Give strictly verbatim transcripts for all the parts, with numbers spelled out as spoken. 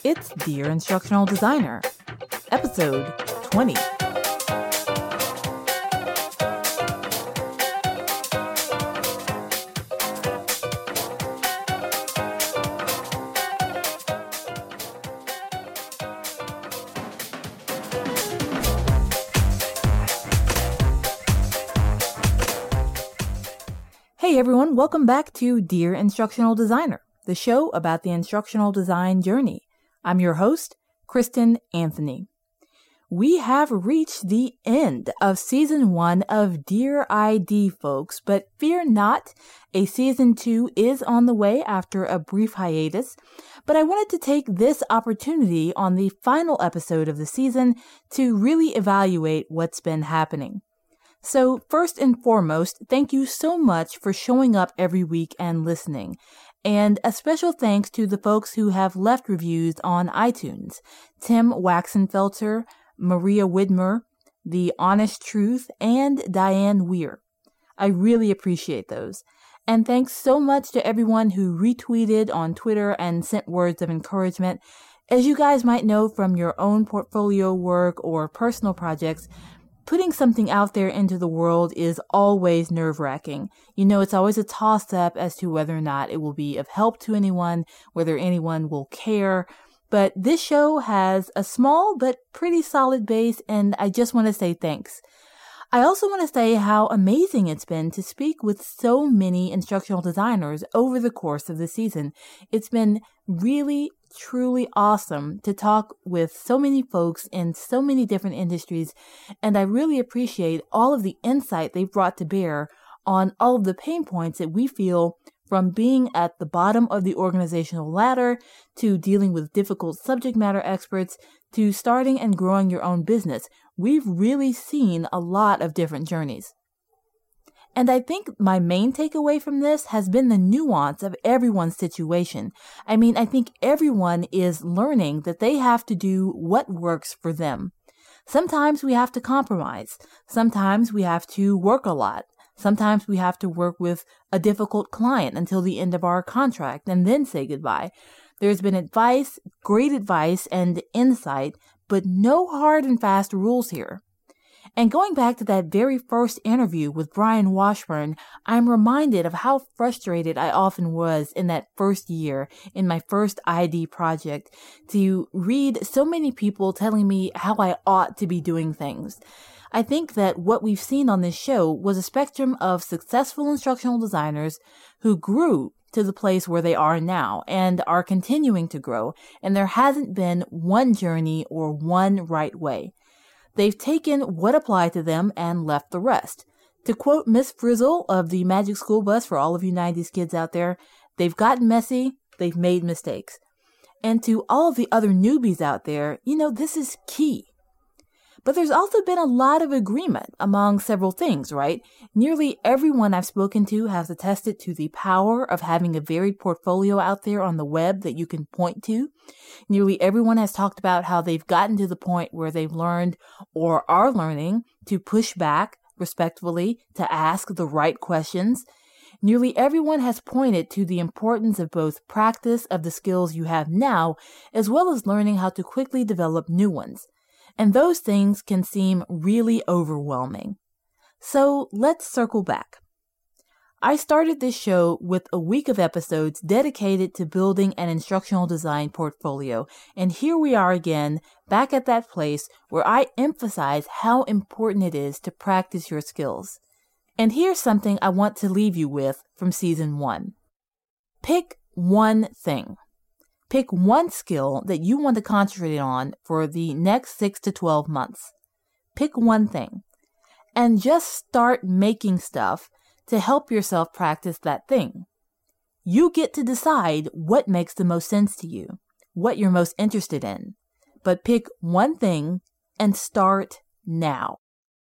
It's Dear Instructional Designer, episode twenty. Hey everyone, welcome back to Dear Instructional Designer, the show about the instructional design journey. I'm your host, Kristen Anthony. We have reached the end of season one of Dear I D, folks, but fear not, a season two is on the way after a brief hiatus. But I wanted to take this opportunity on the final episode of the season to really evaluate what's been happening. So first and foremost, thank you so much for showing up every week and listening. And a special thanks to the folks who have left reviews on iTunes. Tim Waxenfelter, Maria Widmer, The Honest Truth, and Diane Weir. I really appreciate those. And thanks so much to everyone who retweeted on Twitter and sent words of encouragement. As you guys might know from your own portfolio work or personal projects, putting something out there into the world is always nerve-wracking. You know, it's always a toss-up as to whether or not it will be of help to anyone, whether anyone will care. But this show has a small but pretty solid base, and I just want to say thanks. I also want to say how amazing it's been to speak with so many instructional designers over the course of the season. It's been really, truly awesome to talk with so many folks in so many different industries, and I really appreciate all of the insight they've brought to bear on all of the pain points that we feel from being at the bottom of the organizational ladder to dealing with difficult subject matter experts to starting and growing your own business. We've really seen a lot of different journeys. And I think my main takeaway from this has been the nuance of everyone's situation. I mean, I think everyone is learning that they have to do what works for them. Sometimes we have to compromise. Sometimes we have to work a lot. Sometimes we have to work with a difficult client until the end of our contract and then say goodbye. There's been advice, great advice, and insight, but no hard and fast rules here. And going back to that very first interview with Brian Washburn, I'm reminded of how frustrated I often was in that first year, in my first I D project, to read so many people telling me how I ought to be doing things. I think that what we've seen on this show was a spectrum of successful instructional designers who grew to the place where they are now and are continuing to grow, and there hasn't been one journey or one right way. They've taken what applied to them and left the rest. To quote Miss Frizzle of the Magic School Bus for all of you nineties kids out there, they've gotten messy, they've made mistakes. And to all of the other newbies out there, you know, this is key. But there's also been a lot of agreement among several things, right? Nearly everyone I've spoken to has attested to the power of having a varied portfolio out there on the web that you can point to. Nearly everyone has talked about how they've gotten to the point where they've learned or are learning to push back respectfully, to ask the right questions. Nearly everyone has pointed to the importance of both practice of the skills you have now, as well as learning how to quickly develop new ones. And those things can seem really overwhelming. So let's circle back. I started this show with a week of episodes dedicated to building an instructional design portfolio. And here we are again, back at that place where I emphasize how important it is to practice your skills. And here's something I want to leave you with from season one. Pick one thing. Pick one skill that you want to concentrate on for the next six to twelve months. Pick one thing. And just start making stuff to help yourself practice that thing. You get to decide what makes the most sense to you, what you're most interested in. But pick one thing and start now.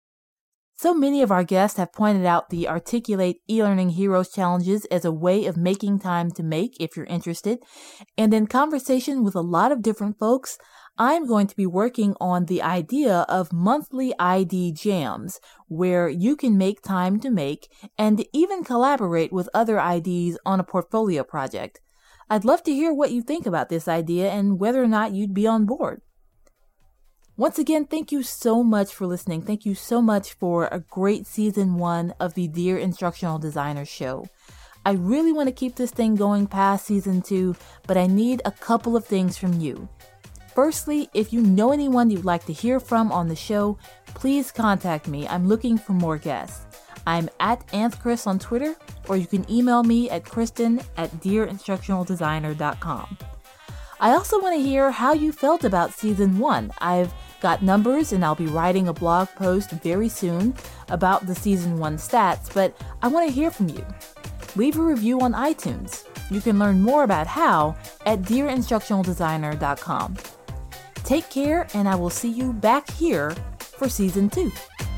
So many of our guests have pointed out the Articulate eLearning Heroes challenges as a way of making time to make if you're interested. And in conversation with a lot of different folks, I'm going to be working on the idea of monthly I D jams where you can make time to make and even collaborate with other I Ds on a portfolio project. I'd love to hear what you think about this idea and whether or not you'd be on board. Once again, thank you so much for listening. Thank you so much for a great season one of the Dear Instructional Designer Show. I really want to keep this thing going past season two, but I need a couple of things from you. Firstly, if you know anyone you'd like to hear from on the show, please contact me. I'm looking for more guests. I'm at AnthChris on Twitter, or you can email me at Kristen at dear instructional designer dot com. I also want to hear how you felt about season one. I've got numbers and I'll be writing a blog post very soon about the season one stats, but I want to hear from you. Leave a review on iTunes. You can learn more about how at dear instructional designer dot com. Take care, and I will see you back here for season two.